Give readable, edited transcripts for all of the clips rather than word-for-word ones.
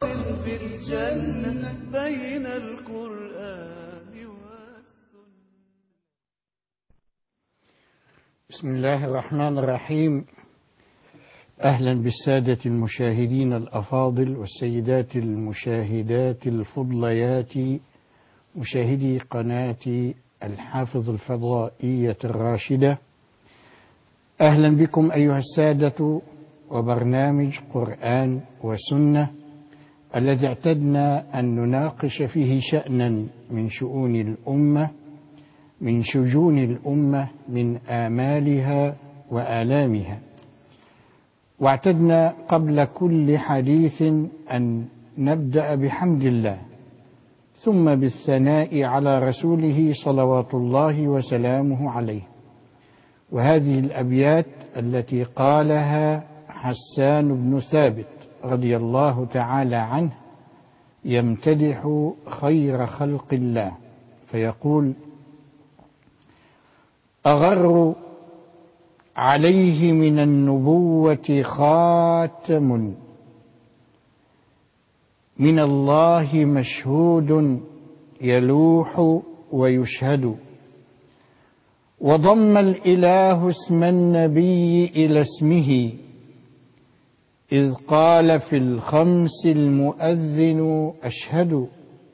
في الجنة بين القرآن والسنة. بسم الله الرحمن الرحيم. أهلا بالسادة المشاهدين الأفاضل والسيدات المشاهدات الفضليات مشاهدي قناة الحافظ الفضائية الراشدة. أهلا بكم أيها السادة وبرنامج قرآن وسنة الذي اعتدنا أن نناقش فيه شأنا من شؤون الأمة، من شجون الأمة، من آمالها وآلامها. واعتدنا قبل كل حديث أن نبدأ بحمد الله ثم بالثناء على رسوله صلوات الله وسلامه عليه. وهذه الأبيات التي قالها حسان بن ثابت رضي الله تعالى عنه يمتدح خير خلق الله فيقول: أغر عليه من النبوة خاتم، من الله مشهود يلوح ويشهد. وضم الإله اسم النبي إلى اسمه، إذ قال في الخمس المؤذن أشهد.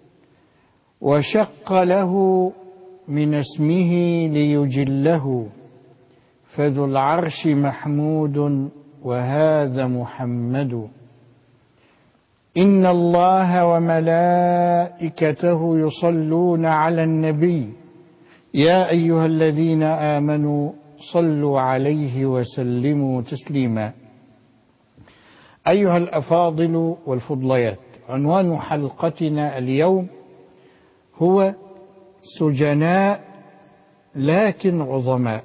وشق له من اسمه ليجله، فذو العرش محمود وهذا محمد. إن الله وملائكته يصلون على النبي، يا أيها الذين آمنوا صلوا عليه وسلموا تسليما. أيها الأفاضل والفضليات، عنوان حلقتنا اليوم هو سجناء لكن عظماء.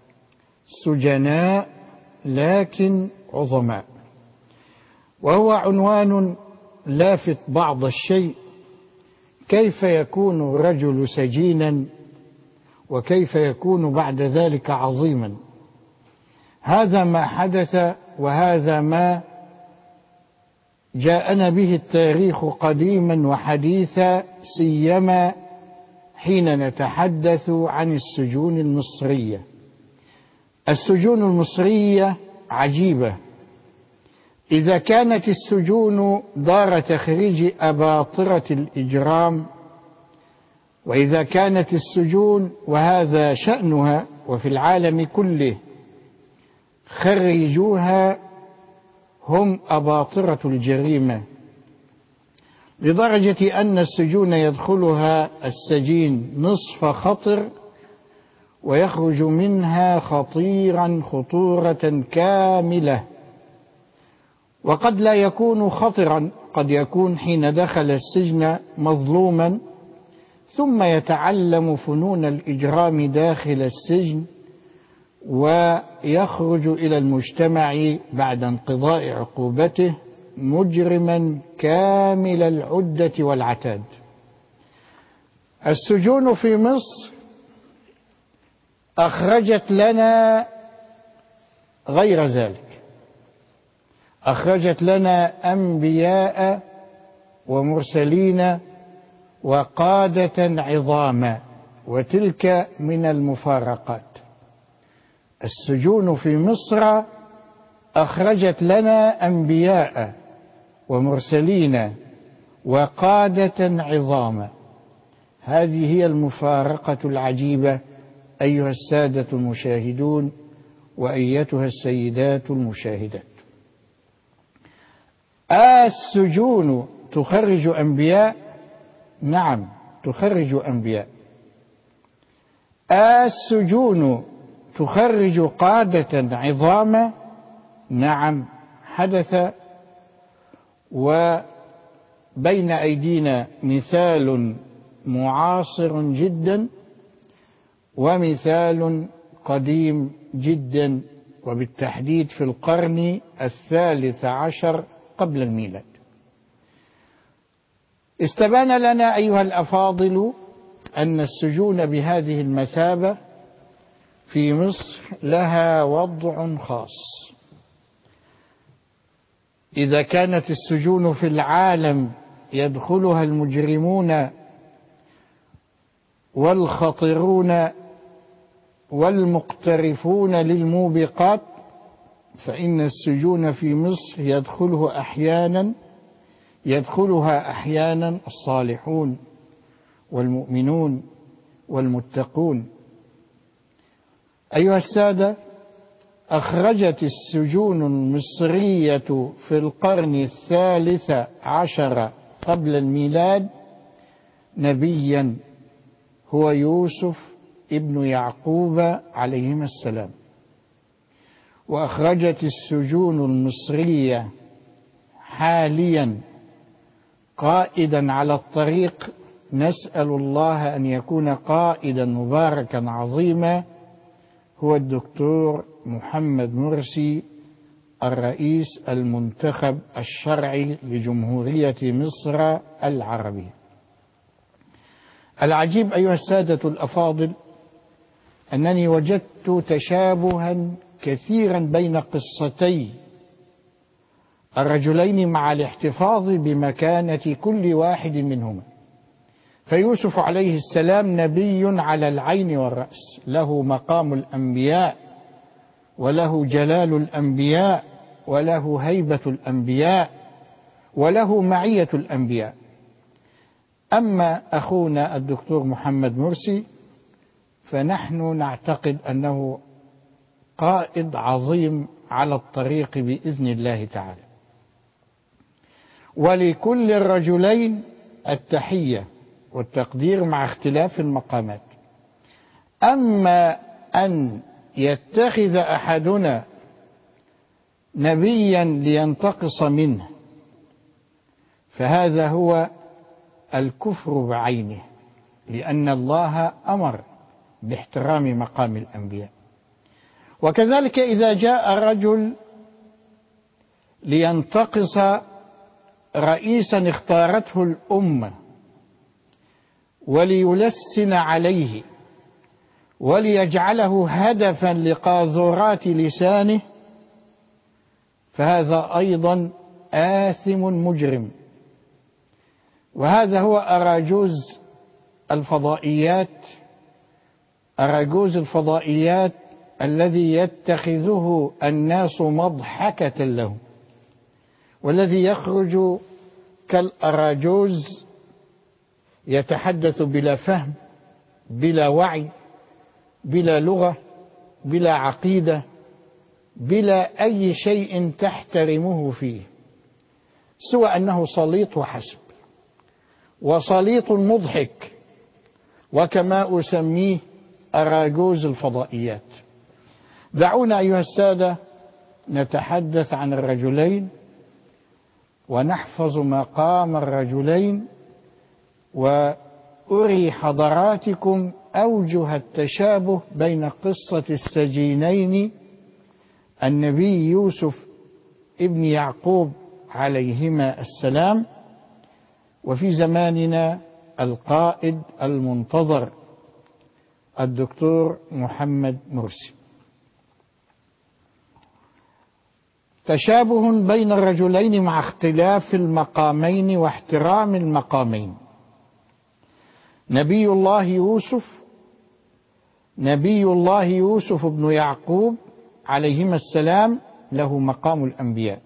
سجناء لكن عظماء، وهو عنوان لافت بعض الشيء. كيف يكون الرجل سجينا وكيف يكون بعد ذلك عظيما؟ هذا ما حدث، وهذا ما جاءنا به التاريخ قديما وحديثا، سيما حين نتحدث عن السجون المصرية. السجون المصرية عجيبة. إذا كانت السجون دار تخريج أباطرة الإجرام، وإذا كانت السجون، وهذا شأنها وفي العالم كله، خريجوها هم أباطرة الجريمة، لدرجة أن السجون يدخلها السجين نصف خطر ويخرج منها خطيرا خطورة كاملة. وقد لا يكون خطرا، قد يكون حين دخل السجن مظلوما ثم يتعلم فنون الإجرام داخل السجن ويخرج إلى المجتمع بعد انقضاء عقوبته مجرما كامل العدة والعتاد. السجون في مصر أخرجت لنا غير ذلك، أخرجت لنا أنبياء ومرسلين وقادة عظاما، وتلك من المفارقات. السجون في مصر أخرجت لنا أنبياء ومرسلين وقادة عظاما. هذه هي المفارقة العجيبة أيها السادة المشاهدون وأيتها السيدات المشاهدات. السجون تخرج أنبياء؟ نعم، تخرج أنبياء. السجون تخرج قادة عظاما؟ نعم، حدث. وبين أيدينا مثال معاصر جدا ومثال قديم جدا، وبالتحديد في القرن ال13 قبل الميلاد. استبان لنا أيها الأفاضل أن السجون بهذه المثابة في مصر لها وضع خاص. إذا كانت السجون في العالم يدخلها المجرمون والخطرون والمقترفون للموبقات، فإن السجون في مصر يدخلها أحيانا الصالحون والمؤمنون والمتقون. أيها السادة، أخرجت السجون المصرية في القرن 13 قبل الميلاد نبيا هو يوسف ابن يعقوب عليهما السلام، وأخرجت السجون المصرية حاليا قائدا على الطريق، نسأل الله أن يكون قائدا مباركا عظيما، هو الدكتور محمد مرسي الرئيس المنتخب الشرعي لجمهورية مصر العربية. العجيب أيها السادة الأفاضل أنني وجدت تشابها كثيرا بين قصتي الرجلين مع الاحتفاظ بمكانة كل واحد منهما. فيوسف عليه السلام نبي على العين والرأس، له مقام الأنبياء وله جلال الأنبياء وله هيبة الأنبياء وله معية الأنبياء. أما أخونا الدكتور محمد مرسي فنحن نعتقد أنه قائد عظيم على الطريق بإذن الله تعالى. ولكل الرجلين التحية والتقدير مع اختلاف المقامات. أما أن يتخذ أحدنا نبيا لينتقص منه فهذا هو الكفر بعينه، لأن الله أمر باحترام مقام الأنبياء. وكذلك إذا جاء رجل لينتقص رئيسا اختارته الأمة وليلسن عليه وليجعله هدفا لقاذورات لسانه فهذا أيضا آثم مجرم. وهذا هو أراجوز الفضائيات الذي يتخذه الناس مضحكة له، والذي يخرج كالأراجوز يتحدث بلا فهم بلا وعي بلا لغة بلا عقيدة بلا أي شيء تحترمه فيه، سوى أنه سليط وحسب، وسليط مضحك، وكما أسميه أراجوز الفضائيات. دعونا أيها السادة نتحدث عن الرجلين ونحفظ مقام الرجلين، وأري حضراتكم أوجه التشابه بين قصة السجينين النبي يوسف ابن يعقوب عليهما السلام وفي زماننا القائد المنتظر الدكتور محمد مرسي. تشابه بين الرجلين مع اختلاف المقامين واحترام المقامين. نبي الله يوسف بن يعقوب عليهما السلام له مقام الأنبياء،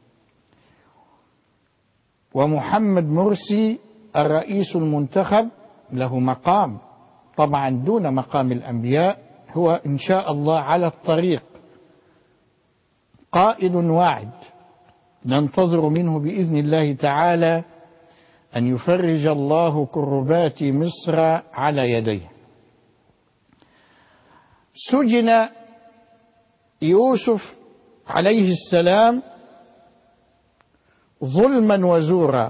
ومحمد مرسي الرئيس المنتخب له مقام طبعا دون مقام الأنبياء، هو إن شاء الله على الطريق قائد واعد ننتظر منه بإذن الله تعالى أن يفرج الله كربات مصر على يديه. سجن يوسف عليه السلام ظلما وزورا،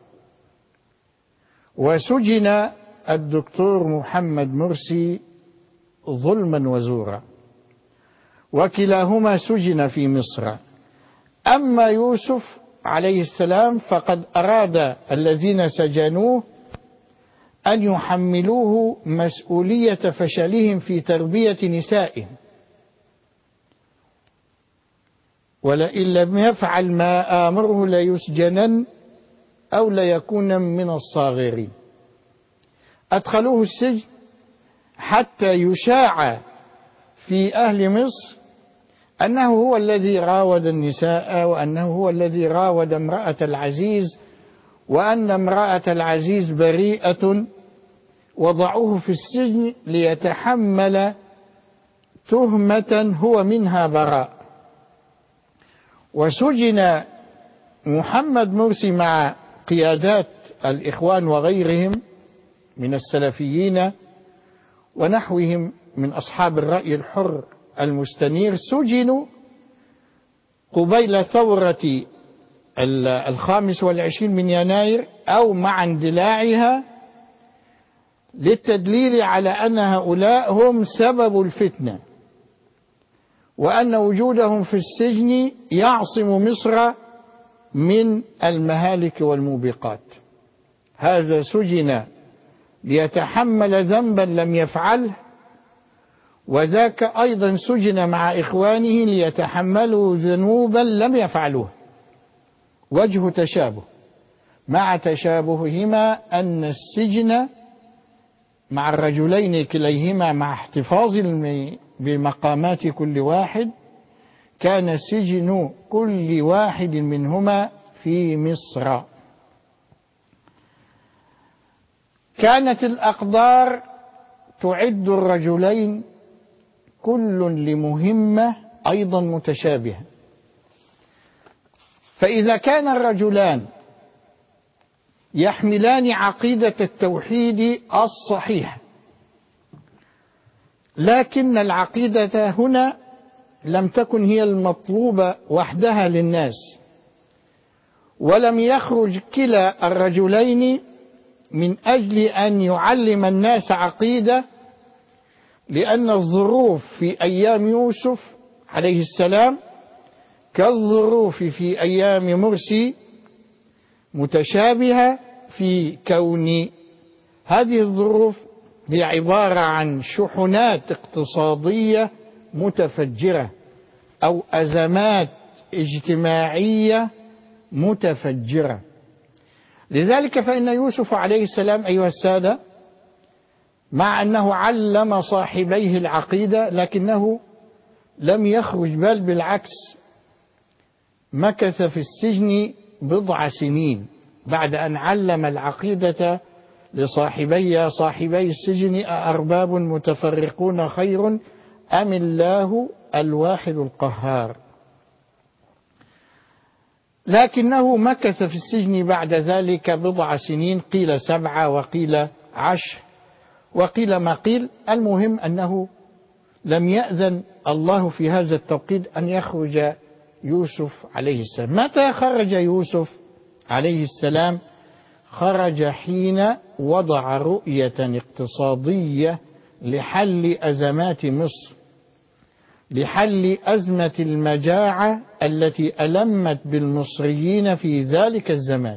وسجن الدكتور محمد مرسي ظلما وزورا، وكلاهما سجن في مصر. أما يوسف عليه السلام فقد أراد الذين سجنوه أن يحملوه مسؤولية فشلهم في تربية نسائهم، ولئن لم يفعل ما آمره ليسجنن أو ليكون من الصاغرين. أدخلوه السجن حتى يشاع في أهل مصر أنه هو الذي راود النساء، وأنه هو الذي راود امرأة العزيز، وأن امرأة العزيز بريئة، وضعوه في السجن ليتحمل تهمة هو منها براء. وسجن محمد مرسي مع قيادات الإخوان وغيرهم من السلفيين ونحوهم من أصحاب الرأي الحر المستنير، سجنوا قبيل ثورة 25 من يناير أو مع اندلاعها، للتدليل على أن هؤلاء هم سبب الفتنة، وأن وجودهم في السجن يعصم مصر من المهالك والموبقات. هذا سجن ليتحمل ذنبا لم يفعله، وذاك أيضا سجن مع إخوانه ليتحملوا ذنوبا لم يفعلوه. وجه تشابه، مع تشابههما أن السجن مع الرجلين كليهما مع احتفاظ بمقامات كل واحد، كان سجن كل واحد منهما في مصر. كانت الأقدار تعد الرجلين كل لمهمة أيضا متشابهة. فإذا كان الرجلان يحملان عقيدة التوحيد الصحيحة، لكن العقيدة هنا لم تكن هي المطلوبة وحدها للناس، ولم يخرج كلا الرجلين من أجل أن يعلم الناس عقيدة، لأن الظروف في أيام يوسف عليه السلام كالظروف في أيام مرسي متشابهة، في كون هذه الظروف هي عبارة عن شحنات اقتصادية متفجرة أو أزمات اجتماعية متفجرة. لذلك فإن يوسف عليه السلام أيها السادة، مع أنه علم صاحبيه العقيدة، لكنه لم يخرج، بل بالعكس مكث في السجن بضع سنين بعد أن علم العقيدة لصاحبي السجن: أأرباب متفرقون خير أم الله الواحد القهار. لكنه مكث في السجن بعد ذلك بضع سنين، قيل 7 وقيل 10 وقيل ما قيل. المهم أنه لم يأذن الله في هذا التوقيت أن يخرج يوسف عليه السلام. متى خرج يوسف عليه السلام؟ خرج حين وضع رؤية اقتصادية لحل أزمات مصر، لحل أزمة المجاعة التي ألمت بالمصريين في ذلك الزمان،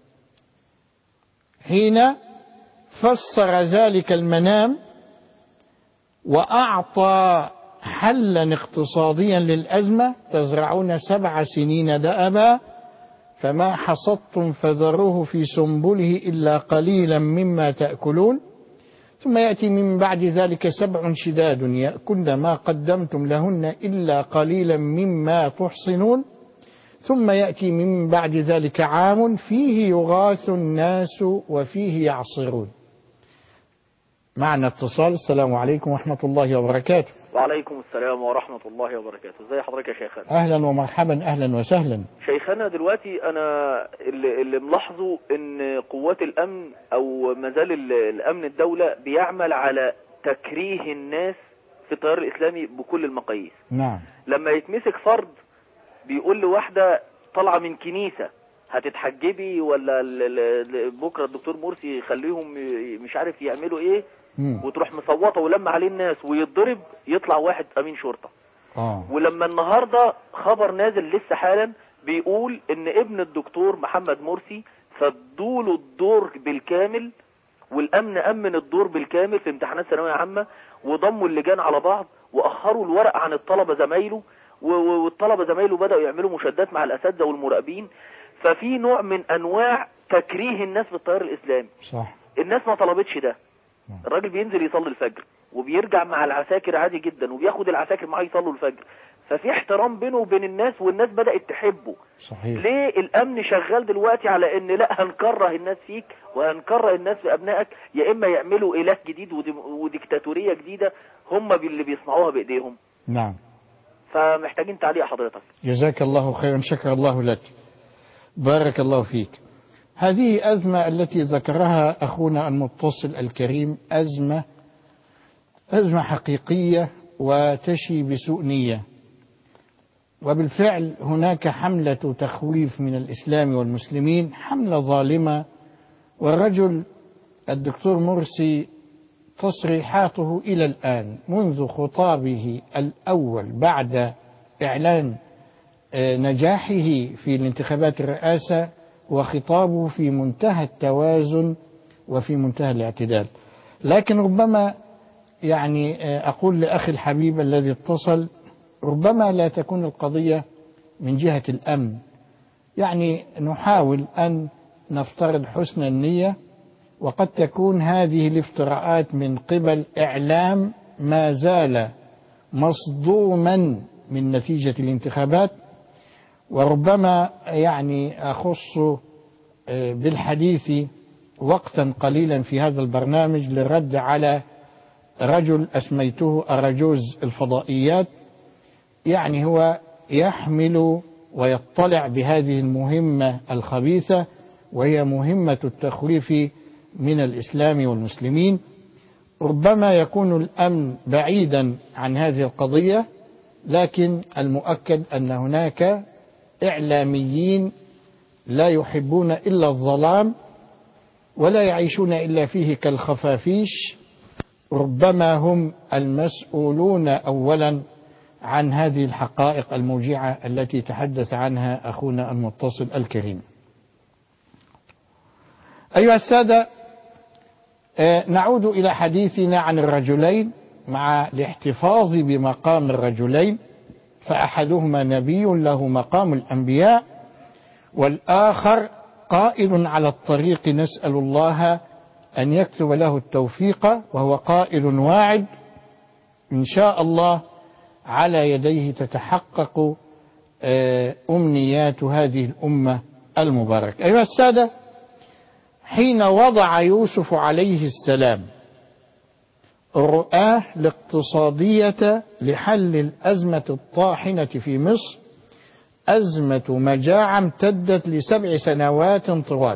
حين فسر ذلك المنام وأعطى حلا اقتصاديا للأزمة: تزرعون 7 سنين دأبا فما حصدتم فذروه في سنبله إلا قليلا مما تأكلون، ثم يأتي من بعد ذلك 7 شداد يأكلن ما قدمتم لهن إلا قليلا مما تحصنون، ثم يأتي من بعد ذلك عام فيه يغاث الناس وفيه يعصرون. معنا اتصال. السلام عليكم ورحمة الله وبركاته. وعليكم السلام ورحمة الله وبركاته. ازي حضرتك يا شيخنا؟ أهلا ومرحبا. أهلا وسهلا شيخنا. دلوقتي أنا اللي ملاحظه إن قوات الأمن أو مازال الأمن الدولة بيعمل على تكريه الناس في التيار الإسلامي بكل المقاييس. نعم. لما يتمسك فرد بيقول لواحدة طالعة من كنيسة هتتحجبي، ولا بكرة الدكتور مرسي يخليهم مش عارف يعملوا ايه، وتروح مصوتة ولما عليه الناس ويتضرب، يطلع واحد امين شرطة. ولما النهاردة خبر نازل لسه حالا بيقول ان ابن الدكتور محمد مرسي فضوله الدور بالكامل، والامن امن الدور بالكامل في امتحانات ثانوية عامة، وضموا اللجان على بعض واخروا الورق عن الطلبة زمايله، والطلبة زمايله بدأوا يعملوا مشادات مع الأساتذة والمراقبين. ففي نوع من أنواع تكريه الناس بالتيار الإسلامي. صح. الناس ما طلبتش ده. الراجل بينزل يصلي الفجر وبيرجع مع العساكر عادي جدا، وبياخد العساكر معاه يصلوا الفجر. ففي احترام بينه وبين الناس، والناس بدأت تحبه. صحيح. ليه الأمن شغال دلوقتي على إن لا هنكره الناس فيك وهنكره الناس في أبنائك، يا إما يعملوا إله جديد وديكتاتورية جديدة هم اللي بيصنعوها بإيديهم. نعم. فمحتاجين تعليق حضرتك. جزاك الله خيرا، شكر الله لك، بارك الله فيك. هذه أزمة التي ذكرها أخونا المتصل الكريم أزمة حقيقية وتشي بسوء نية، وبالفعل هناك حملة تخويف من الإسلام والمسلمين، حملة ظالمة. والرجل الدكتور مرسي تصريحاته إلى الآن منذ خطابه الأول بعد إعلان نجاحه في الانتخابات الرئاسة وخطابه في منتهى التوازن وفي منتهى الاعتدال. لكن ربما يعني أقول لأخي الحبيب الذي اتصل، ربما لا تكون القضية من جهة الأمن. يعني نحاول أن نفترض حسن النية، وقد تكون هذه الافتراءات من قبل إعلام ما زال مصدوما من نتيجة الانتخابات. وربما يعني أخص بالحديث وقتا قليلا في هذا البرنامج للرد على رجل أسميته أرجوز الفضائيات. يعني هو يحمل ويطلع بهذه المهمة الخبيثة، وهي مهمة التخويف من الإسلام والمسلمين. ربما يكون الأمن بعيدا عن هذه القضية، لكن المؤكد أن هناك إعلاميين لا يحبون إلا الظلام ولا يعيشون إلا فيه كالخفافيش، ربما هم المسؤولون أولا عن هذه الحقائق الموجعة التي تحدث عنها أخونا المتصل الكريم. أيها السادة، نعود إلى حديثنا عن الرجلين مع الاحتفاظ بمقام الرجلين، فأحدهما نبي له مقام الأنبياء، والآخر قائد على الطريق نسأل الله أن يكتب له التوفيق، وهو قائد واعد إن شاء الله على يديه تتحقق أمنيات هذه الأمة المباركة. أيها السادة، حين وضع يوسف عليه السلام الرؤاة الاقتصادية لحل الأزمة الطاحنة في مصر، أزمة مجاعة امتدت ل7 سنوات طوال،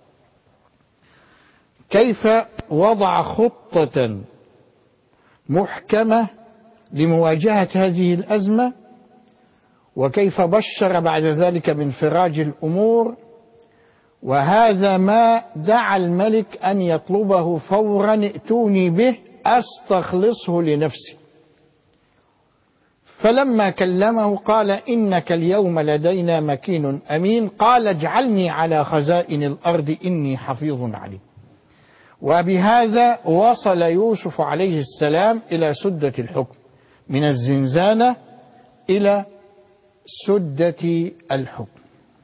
كيف وضع خطة محكمة لمواجهة هذه الأزمة، وكيف بشر بعد ذلك بانفراج الأمور. وهذا ما دعا الملك أن يطلبه فورا: ائتوني به أستخلصه لنفسي. فلما كلمه قال: إنك اليوم لدينا مكين أمين. قال: اجعلني على خزائن الأرض إني حفيظ عليم. وبهذا وصل يوسف عليه السلام إلى سدة الحكم، من الزنزانة إلى سدة الحكم.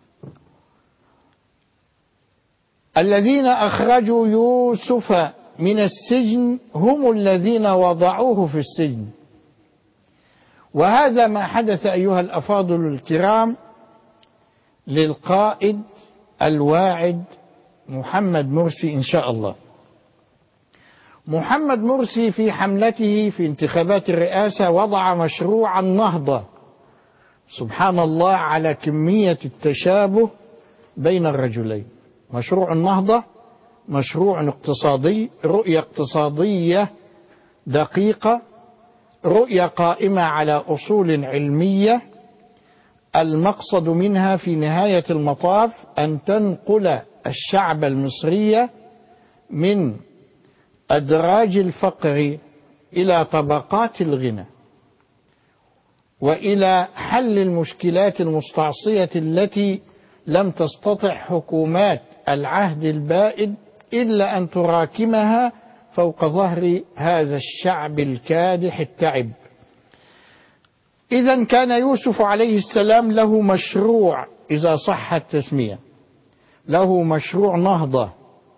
الذين أخرجوا يوسف من السجن هم الذين وضعوه في السجن. وهذا ما حدث أيها الأفاضل الكرام للقائد الواعد محمد مرسي إن شاء الله. محمد مرسي في حملته في انتخابات الرئاسة وضع مشروع النهضة. سبحان الله على كمية التشابه بين الرجلين. مشروع النهضة مشروع اقتصادي، رؤية اقتصادية دقيقة، رؤية قائمة على أصول علمية، المقصد منها في نهاية المطاف أن تنقل الشعب المصري من أدراج الفقر إلى طبقات الغنى، وإلى حل المشكلات المستعصية التي لم تستطع حكومات العهد البائد إلا أن تراكمها فوق ظهر هذا الشعب الكادح التعب. إذا كان يوسف عليه السلام له مشروع، إذا صح التسمية، له مشروع نهضة،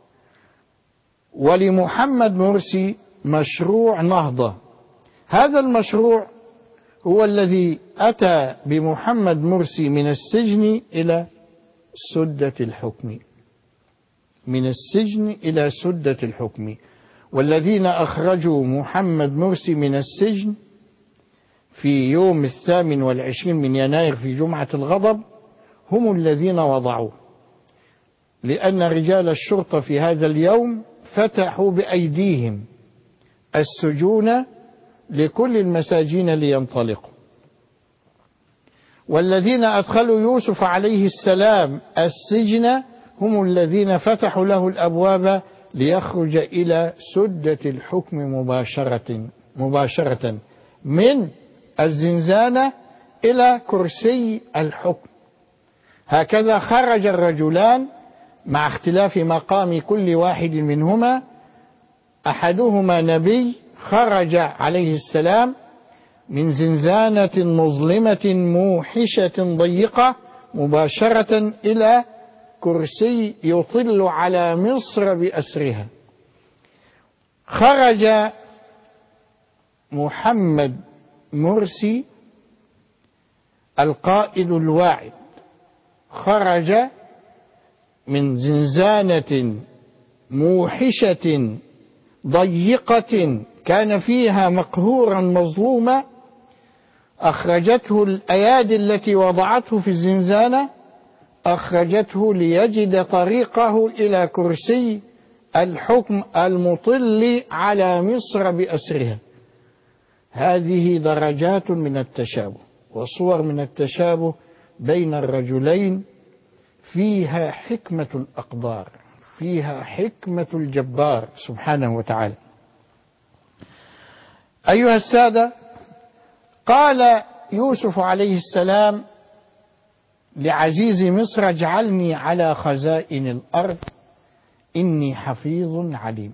ولمحمد مرسي مشروع نهضة. هذا المشروع هو الذي أتى بمحمد مرسي من السجن إلى سدة الحكم، من السجن إلى سدة الحكم. والذين أخرجوا محمد مرسي من السجن في يوم 28 من يناير في جمعة الغضب هم الذين وضعوه، لأن رجال الشرطة في هذا اليوم فتحوا بأيديهم السجون لكل المساجين لينطلقوا. والذين أدخلوا يوسف عليه السلام السجن هم الذين فتحوا له الأبواب ليخرج إلى سدة الحكم مباشرة من الزنزانة إلى كرسي الحكم. هكذا خرج الرجلان مع اختلاف مقام كل واحد منهما. أحدهما نبي خرج عليه السلام من زنزانة مظلمة موحشة ضيقة مباشرة إلى كرسي يطل على مصر بأسرها. خرج محمد مرسي القائد الواعد، خرج من زنزانة موحشة ضيقة كان فيها مقهورا مظلوما، أخرجته الأيادي التي وضعته في الزنزانة، أخرجته ليجد طريقه إلى كرسي الحكم المطل على مصر بأسرها. هذه درجات من التشابه وصور من التشابه بين الرجلين، فيها حكمة الأقدار، فيها حكمة الجبار سبحانه وتعالى. أيها السادة، قال يوسف عليه السلام لعزيز مصر: اجعلني على خزائن الأرض إني حفيظ عليم.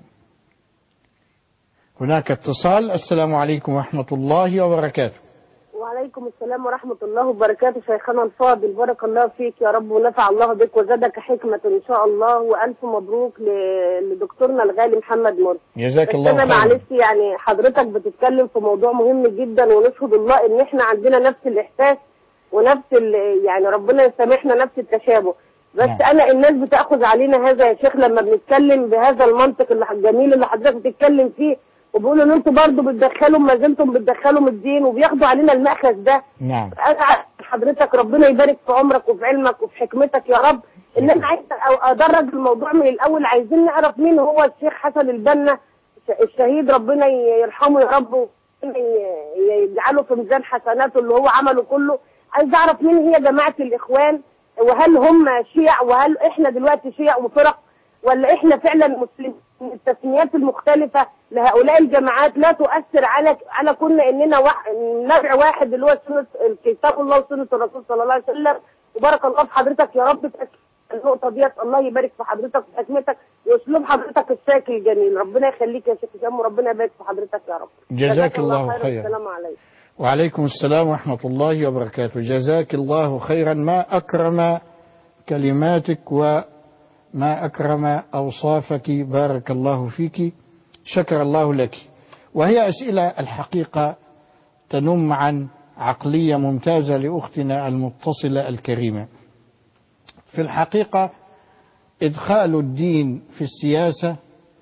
هناك اتصال. السلام عليكم ورحمة الله وبركاته. وعليكم السلام ورحمة الله وبركاته. شيخنا الفاضل، بارك الله فيك يا رب ونفع الله بك وزادك حكمة إن شاء الله، وألف مبروك لدكتورنا الغالي محمد مرسي. جزاك الله خيرا. خيرا. معلش يعني حضرتك بتتكلم في موضوع مهم جدا، ونشهد الله إن إحنا عندنا نفس الإحساس ونفس يعني ربنا يسامحنا نفس التشابه. بس نعم. أنا الناس بتأخذ علينا هذا يا شيخ لما بنتكلم بهذا المنطق الجميل اللي حضرتك بتتكلم فيه، وبيقولوا ان انتوا برضه بتدخلوا، ما زلتم بتدخلوا من الدين وبياخدوا علينا المأخذ ده. نعم. انا حضرتك ربنا يبارك في عمرك وفي علمك وفي حكمتك يا رب. ان انا عايز ادرج الموضوع من الاول. عايزين نعرف مين هو الشيخ حسن البنا الشهيد، ربنا يرحمه يا رب ويجعله في ميزان حسناته اللي هو عمله كله. عايز اعرف مين هي جماعة الاخوان، وهل هم شيع، وهل احنا دلوقتي شيع وفرق، ولا احنا فعلا مسلمين؟ التسميات المختلفة لهؤلاء الجماعات لا تؤثر على كنا اننا نبع واحد اللي هو سنة كتاب الله وسنة الرسول صلى الله عليه وسلم. وبارك الله في حضرتك يا رب. النقطة ديت الله يبارك في حضرتك وفي حكمتك واسلوب حضرتك الشاكل الجميل. ربنا يخليك يا شيخ هشام، وربنا يبارك في حضرتك يا رب. جزاك الله خيرا. السلام عليكم. وعليكم السلام ورحمة الله وبركاته. جزاك الله خيرا. ما أكرم كلماتك وما أكرم أوصافك، بارك الله فيك، شكر الله لك. وهي أسئلة الحقيقة تنم عن عقلية ممتازة لأختنا المتصلة الكريمة. في الحقيقة إدخال الدين في السياسة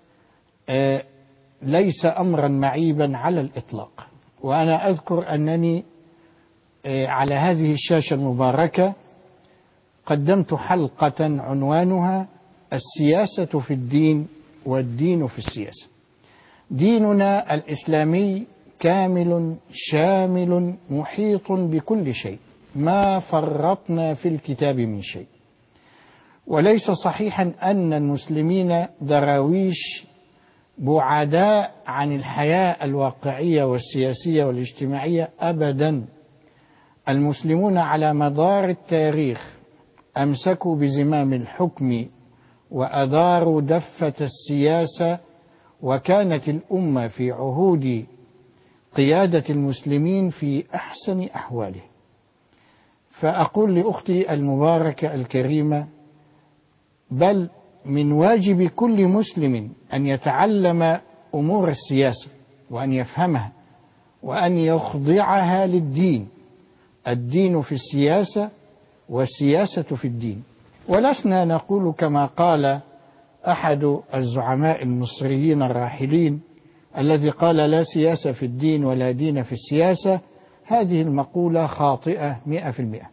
ليس أمرا معيبا على الإطلاق. وأنا أذكر أنني على هذه الشاشة المباركة قدمت حلقة عنوانها السياسة في الدين والدين في السياسة. ديننا الإسلامي كامل شامل محيط بكل شيء، ما فرطنا في الكتاب من شيء. وليس صحيحا أن المسلمين دراويش بعداء عن الحياة الواقعية والسياسية والاجتماعية أبدا. المسلمون على مدار التاريخ أمسكوا بزمام الحكم وأداروا دفة السياسة، وكانت الأمة في عهود قيادة المسلمين في أحسن أحواله. فأقول لأختي المباركة الكريمة: بل من واجب كل مسلم أن يتعلم أمور السياسة وأن يفهمها وأن يخضعها للدين. الدين في السياسة والسياسة في الدين. ولسنا نقول كما قال أحد الزعماء المصريين الراحلين الذي قال: لا سياسة في الدين ولا دين في السياسة. هذه المقولة خاطئة 100%.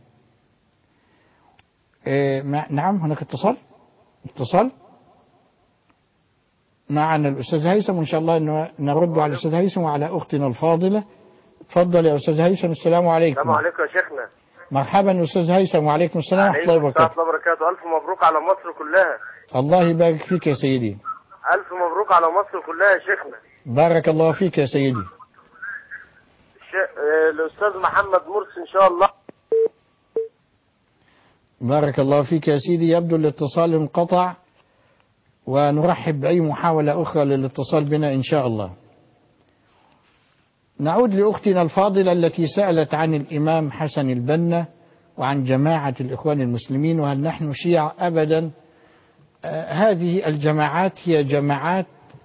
نعم، هناك اتصال معنا الأستاذ هيثم، وإن شاء الله نرد على الأستاذ هيثم وعلى أختنا الفاضلة. تفضل يا أستاذ هيثم. السلام عليكم. السلام عليكم يا شيخنا. مرحبا أستاذ هيثم، وعليكم السلام ورحمة الله وبركاته. وبركاته. ألف مبروك على مصر كلها. الله يبارك فيك يا سيدي. ألف مبروك على مصر كلها يا شيخنا. بارك الله فيك يا سيدي. الأستاذ محمد مرسي إن شاء الله. بارك الله فيك يا سيدي. يبدو الاتصال انقطع، ونرحب بأي محاولة أخرى للاتصال بنا إن شاء الله. نعود لأختنا الفاضلة التي سألت عن الإمام حسن البنا وعن جماعة الإخوان المسلمين، وهل نحن شيعة؟ أبدا. هذه الجماعات هي جماعات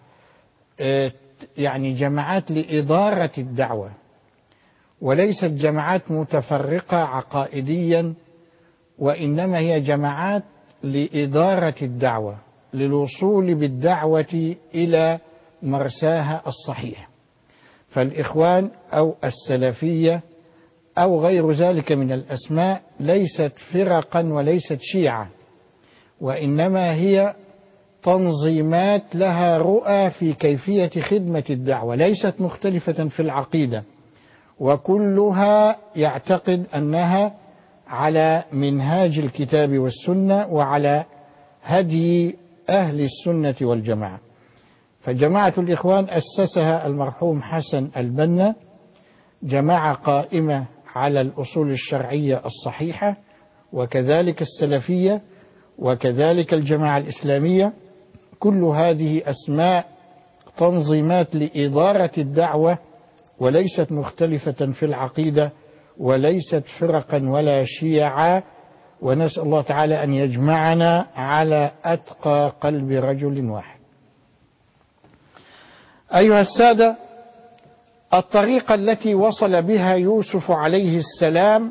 جماعات لإدارة الدعوة، وليست جماعات متفرقة عقائديا، وإنما هي جماعات لإدارة الدعوة، للوصول بالدعوة إلى مرساها الصحيح. فالإخوان أو السلفية أو غير ذلك من الأسماء ليست فرقا وليست شيعة، وإنما هي تنظيمات لها رؤى في كيفية خدمة الدعوة، ليست مختلفة في العقيدة، وكلها يعتقد أنها على منهاج الكتاب والسنة وعلى هدي أهل السنة والجماعة. فجماعة الإخوان أسسها المرحوم حسن البنا، جماعة قائمة على الأصول الشرعية الصحيحة، وكذلك السلفية، وكذلك الجماعة الإسلامية. كل هذه أسماء تنظيمات لإدارة الدعوة، وليست مختلفة في العقيدة، وليست فرقا ولا شيعا. ونسأل الله تعالى أن يجمعنا على أتقى قلب رجل واحد. أيها السادة، الطريقة التي وصل بها يوسف عليه السلام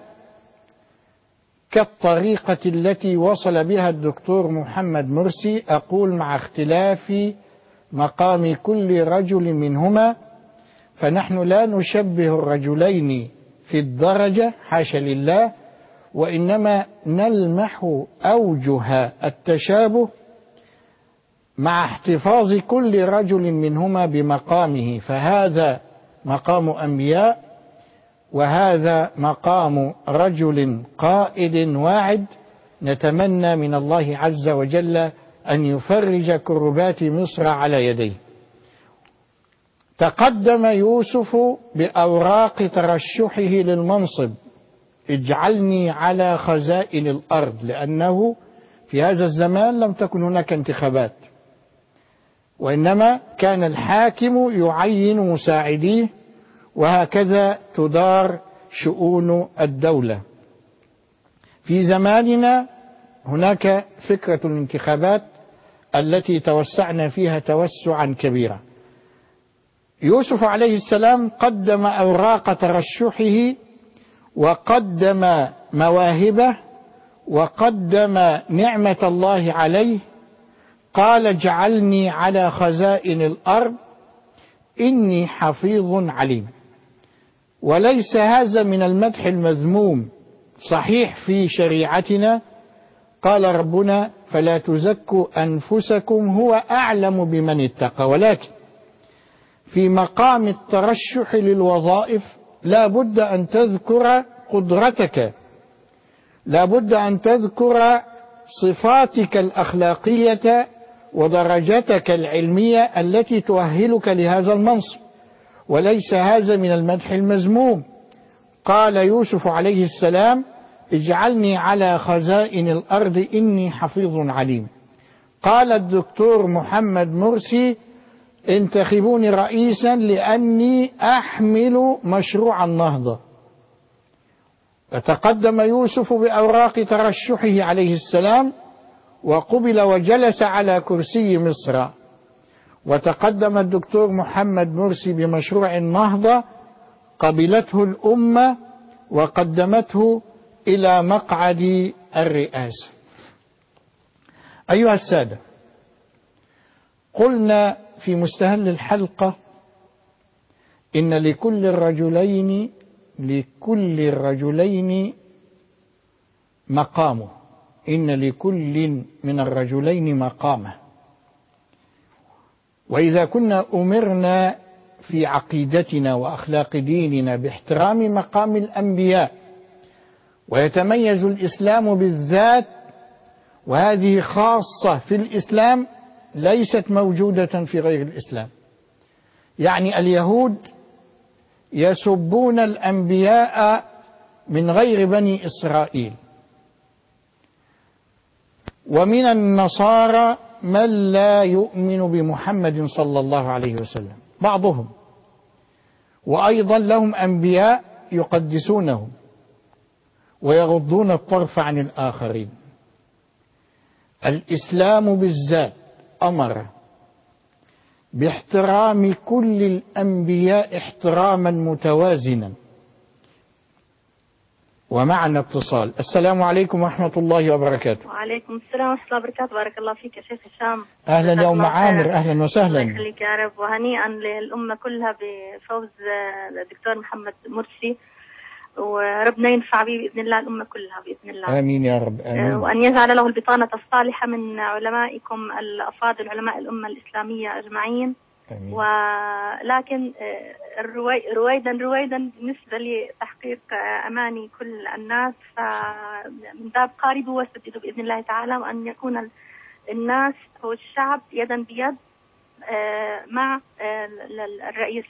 كالطريقة التي وصل بها الدكتور محمد مرسي، أقول مع اختلاف مقام كل رجل منهما، فنحن لا نشبه الرجلين في الدرجة حاشا لله، وإنما نلمح أوجه التشابه مع احتفاظ كل رجل منهما بمقامه. فهذا مقام أنبياء، وهذا مقام رجل قائد واعد، نتمنى من الله عز وجل أن يفرج كربات مصر على يديه. تقدم يوسف بأوراق ترشحه للمنصب: اجعلني على خزائن الأرض، لأنه في هذا الزمان لم تكن هناك انتخابات، وإنما كان الحاكم يعين مساعديه، وهكذا تدار شؤون الدولة. في زماننا هناك فكرة الانتخابات التي توسعنا فيها توسعا كبيرا. يوسف عليه السلام قدم أوراق ترشحه، وقدم مواهبه، وقدم نعمة الله عليه. قال: اجعلني على خزائن الأرض إني حفيظ عليم. وليس هذا من المدح المذموم، صحيح في شريعتنا قال ربنا: فلا تزكوا أنفسكم هو أعلم بمن اتقى، ولكن في مقام الترشح للوظائف لا بد أن تذكر قدرتك، لا بد أن تذكر صفاتك الأخلاقية ودرجتك العلمية التي تؤهلك لهذا المنصب، وليس هذا من المدح المذموم. قال يوسف عليه السلام: اجعلني على خزائن الأرض إني حفيظ عليم. قال الدكتور محمد مرسي: انتخبوني رئيسا لأني أحمل مشروع النهضة. فتقدم يوسف بأوراق ترشحه عليه السلام وقبل وجلس على كرسي مصر. وتقدم الدكتور محمد مرسي بمشروع النهضة، قبلته الأمة وقدمته إلى مقعد الرئاسة. أيها السادة، قلنا في مستهل الحلقة إن لكل الرجلين مقامه، إن لكل من الرجلين مقامه. وإذا كنا أمرنا في عقيدتنا وأخلاق ديننا باحترام مقام الأنبياء، ويتميز الإسلام بالذات، وهذه خاصة في الإسلام ليست موجودة في غير الإسلام. يعني اليهود يسبون الأنبياء من غير بني إسرائيل، ومن النصارى من لا يؤمن بمحمد صلى الله عليه وسلم بعضهم، وأيضا لهم أنبياء يقدسونهم ويغضون الطرف عن الآخرين. الإسلام بالذات أمر باحترام كل الأنبياء احتراما متوازنا. ومعنا اتصال. السلام عليكم ورحمة الله وبركاته. وعليكم السلام ورحمة الله وبركاته. بارك الله فيك يا شيخ هشام. أهلا يا أم عامر، أهلا وسهلا. الله يخليك يا رب، وهنيئا للأمة كلها بفوز الدكتور محمد مرسي، وربنا ينفع به بإذن الله الأمة كلها بإذن الله. آمين يا رب، آمين. وأن يجعل له البطانة الصالحة من علمائكم الأفاضل علماء الأمة الإسلامية أجمعين. آمين. ولكن رويدا بالنسبة لتحقيق أماني كل الناس، فمن باب قاربوا وسددوا بإذن الله تعالى، وأن يكون الناس أو الشعب يدا بيد مع الرئيس،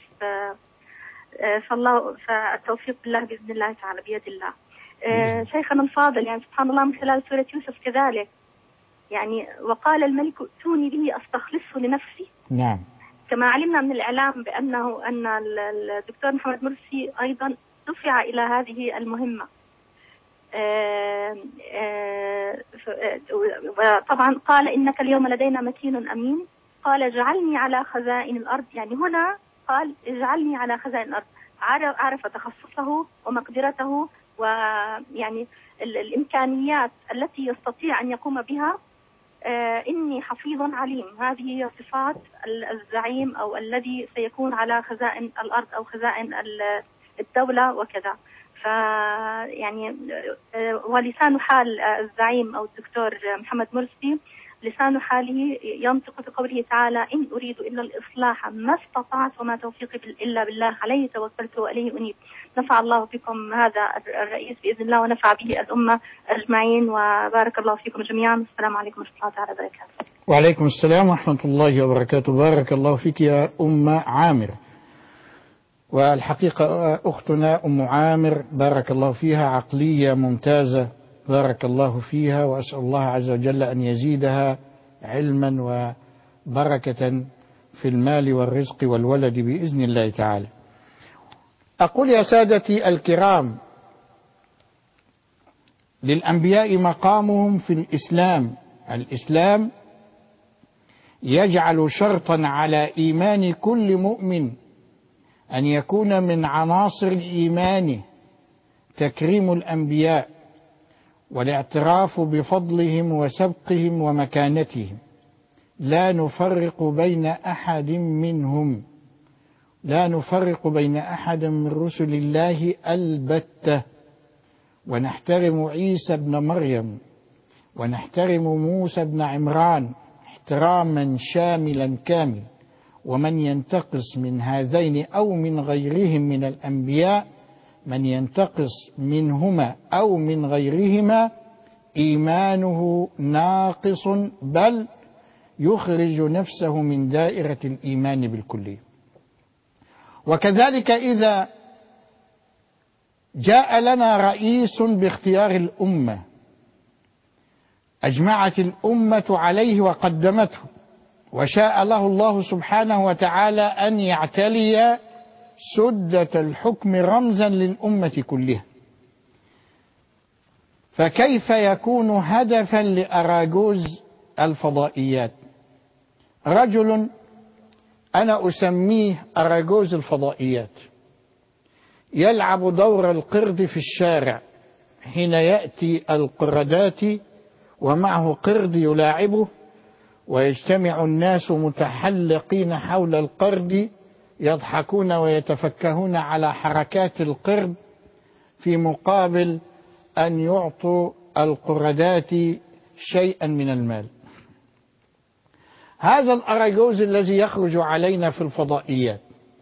فالتوفيق بالله بإذن الله تعالى بيد الله. شيخنا الفاضل، يعني سبحان الله من خلال سورة يوسف كذلك، يعني وقال الملك ائتوني به أستخلصه لنفسي. نعم. كما علمنا من الإعلام بأنه أن الدكتور محمد مرسي أيضا دفع إلى هذه المهمة. وطبعا قال إنك اليوم لدينا مكين أمين، قال اجعلني على خزائن الأرض. يعني هنا قال اجعلني على خزائن الأرض، عرف تخصصه ومقدرته، ويعني الإمكانيات التي يستطيع أن يقوم بها. إني حفيظ عليم، هذه هي صفات الزعيم أو الذي سيكون على خزائن الأرض أو خزائن الدولة وكذا. فيعني ولسان حال الزعيم أو الدكتور محمد مرسي لسان حاله ينطق بقوله تعالى: إن أريد إلا الإصلاح ما استطعت وما توفيقي إلا بالله عليه توكلت وإليه أنيب. نفع الله بكم هذا الرئيس بإذن الله، ونفع به الأمة أجمعين، وبارك الله فيكم جميعا. السلام عليكم ورحمة الله تعالى وبركاته. وعليكم السلام ورحمة الله وبركاته. بارك الله فيك يا أم عامر. والحقيقة أختنا أم عامر بارك الله فيها عقلية ممتازة، بارك الله فيها، وأسأل الله عز وجل أن يزيدها علما وبركة في المال والرزق والولد بإذن الله تعالى. أقول يا سادتي الكرام، للأنبياء مقامهم في الإسلام. الإسلام يجعل شرطا على إيمان كل مؤمن أن يكون من عناصر الإيمان تكريم الأنبياء والاعتراف بفضلهم وسبقهم ومكانتهم، لا نفرق بين أحد منهم، لا نفرق بين أحد من رسل الله البتة. ونحترم عيسى ابن مريم ونحترم موسى بن عمران احتراما شاملا كامل. ومن ينتقص من هذين أو من غيرهم من الأنبياء، من ينتقص منهما أو من غيرهما إيمانه ناقص، بل يخرج نفسه من دائرة الإيمان بالكلية. وكذلك إذا جاء لنا رئيس باختيار الأمة أجمعت الأمة عليه وقدمته وشاء له الله سبحانه وتعالى أن يعتلي سدة الحكم رمزا للأمة كلها، فكيف يكون هدفا لأراجوز الفضائيات؟ رجل أنا أسميه أراجوز الفضائيات يلعب دور القرد في الشارع حين يأتي القردات ومعه قرد يلاعبه، ويجتمع الناس متحلقين حول القرد يضحكون ويتفكهون على حركات القرد في مقابل أن يعطوا القردات شيئا من المال. هذا الأراجوز الذي يخرج علينا في الفضائيات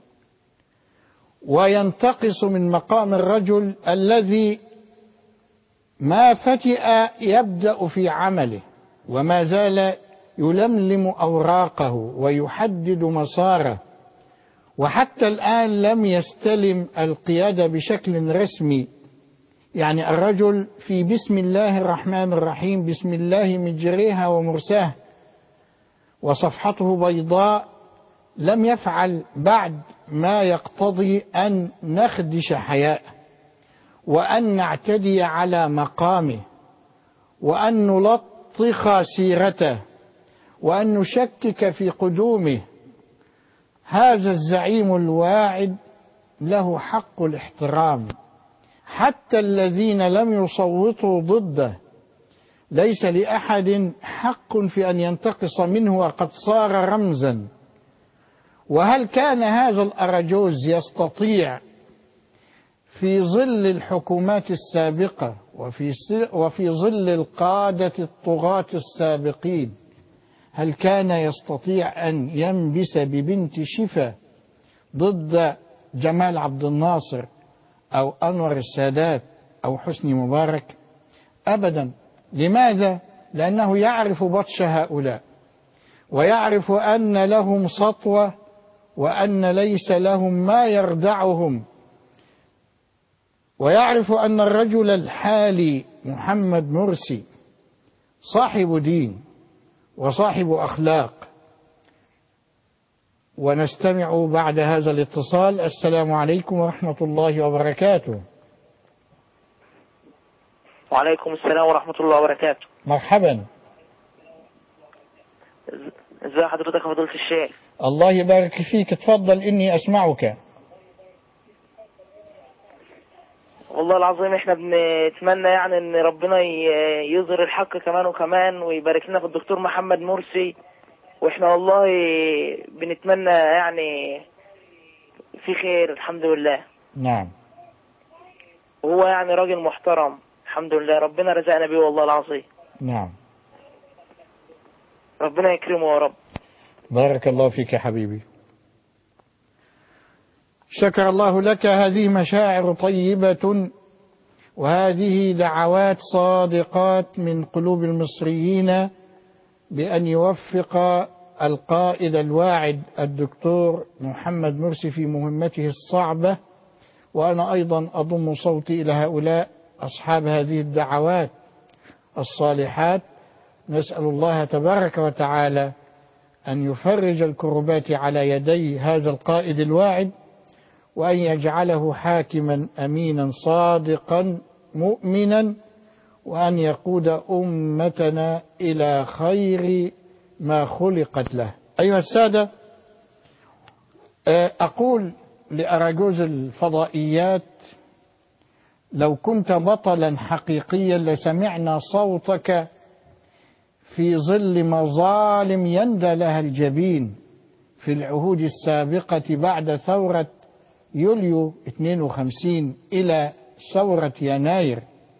وينتقص من مقام الرجل الذي ما فتئ يبدأ في عمله وما زال يلملم أوراقه ويحدد مساره، وحتى الآن لم يستلم القيادة بشكل رسمي. يعني الرجل في بسم الله الرحمن الرحيم بسم الله مجريها ومرساها وصفحته بيضاء لم يفعل بعد ما يقتضي أن نخدش حياءه وأن نعتدي على مقامه وأن نلطخ سيرته وأن نشكك في قدومه. هذا الزعيم الواعد له حق الاحترام، حتى الذين لم يصوتوا ضده ليس لأحد حق في أن ينتقص منه وقد صار رمزا. وهل كان هذا الأراجوز يستطيع في ظل الحكومات السابقة وفي ظل القادة الطغاة السابقين، هل كان يستطيع أن ينبس ببنت شفا ضد جمال عبد الناصر أو أنور السادات أو حسني مبارك؟ أبدا. لماذا؟ لأنه يعرف بطش هؤلاء ويعرف أن لهم سطوة وأن ليس لهم ما يردعهم، ويعرف أن الرجل الحالي محمد مرسي صاحب دين وصاحب أخلاق. ونستمع بعد هذا الاتصال. السلام عليكم ورحمة الله وبركاته. وعليكم السلام ورحمة الله وبركاته. مرحبا. ازي حضرتك يا فضيلة الشيخ؟ الله يبارك فيك، تفضل إني أسمعك. والله العظيم احنا بنتمنى يعني ان ربنا يظهر الحق كمان وكمان ويبارك لنا في الدكتور محمد مرسي، واحنا والله بنتمنى يعني في خير الحمد لله. نعم. وهو يعني راجل محترم الحمد لله، ربنا رزقنا بيه والله العظيم. نعم. ربنا يكرمه يا رب. بارك الله فيك يا حبيبي. شكر الله لك. هذه مشاعر طيبة وهذه دعوات صادقات من قلوب المصريين بأن يوفق القائد الواعد الدكتور محمد مرسي في مهمته الصعبة. وأنا أيضا أضم صوتي إلى هؤلاء أصحاب هذه الدعوات الصالحات. نسأل الله تبارك وتعالى أن يفرج الكربات على يدي هذا القائد الواعد، وأن يجعله حاكما أمينا صادقا مؤمنا، وأن يقود أمتنا إلى خير ما خلقت له. أيها السادة، أقول لأراجوز الفضائيات: لو كنت بطلا حقيقيا لسمعنا صوتك في ظل مظالم يندى لها الجبين في العهود السابقة بعد ثورة يوليو 52 إلى ثورة يناير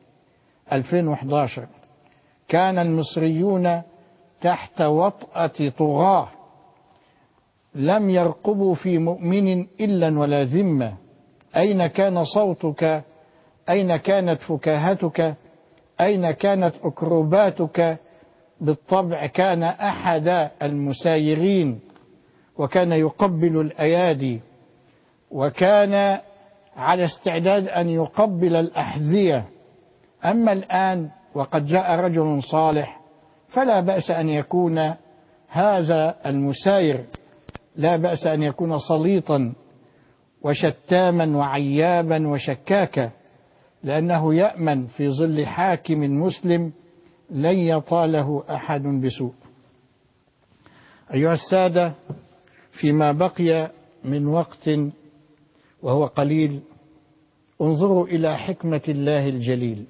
2011. كان المصريون تحت وطأة طغاة لم يرقبوا في مؤمن إلا ولا ذمة. أين كان صوتك؟ أين كانت فكاهتك؟ أين كانت أكروباتك؟ بالطبع كان أحد المسايرين، وكان يقبل الأيادي، وكان على استعداد أن يقبل الأحذية. أما الآن وقد جاء رجل صالح فلا بأس أن يكون هذا المساير لا بأس أن يكون سليطا وشتاما وعيابا وشكاكا، لأنه يأمن في ظل حاكم مسلم لن يطاله أحد بسوء. أيها السادة، فيما بقي من وقت وهو قليل، انظروا إلى حكمة الله الجليل،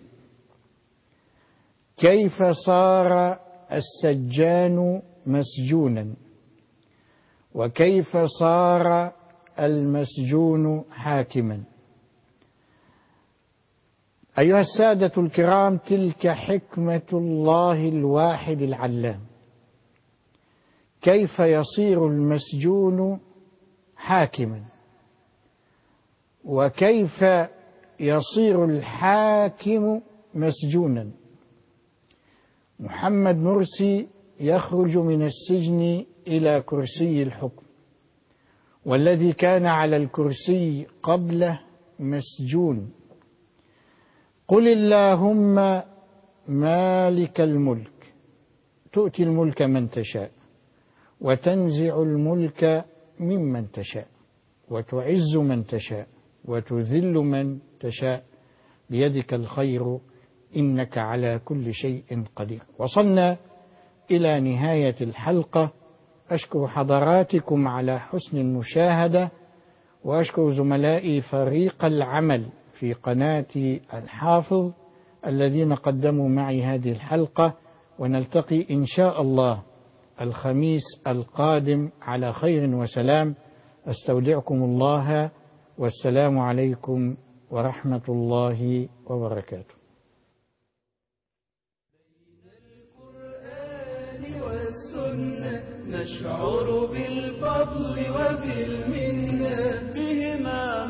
كيف صار السجان مسجونا، وكيف صار المسجون حاكما. أيها السادة الكرام، تلك حكمة الله الواحد العلام، كيف يصير المسجون حاكما، وكيف يصير الحاكم مسجونا. محمد مرسي يخرج من السجن إلى كرسي الحكم، والذي كان على الكرسي قبله مسجون. قل اللهم مالك الملك تؤتي الملك من تشاء، وتنزع الملك ممن تشاء، وتعز من تشاء، وتذل من تشاء، بيدك الخير إنك على كل شيء قدير. وصلنا إلى نهاية الحلقة. أشكر حضراتكم على حسن المشاهدة، وأشكر زملائي فريق العمل في قناة الحافظ الذين قدموا معي هذه الحلقة، ونلتقي إن شاء الله الخميس القادم على خير وسلام. أستودعكم الله، والسلام عليكم ورحمة الله وبركاته. نشعر بالفضل وبالمنة بهما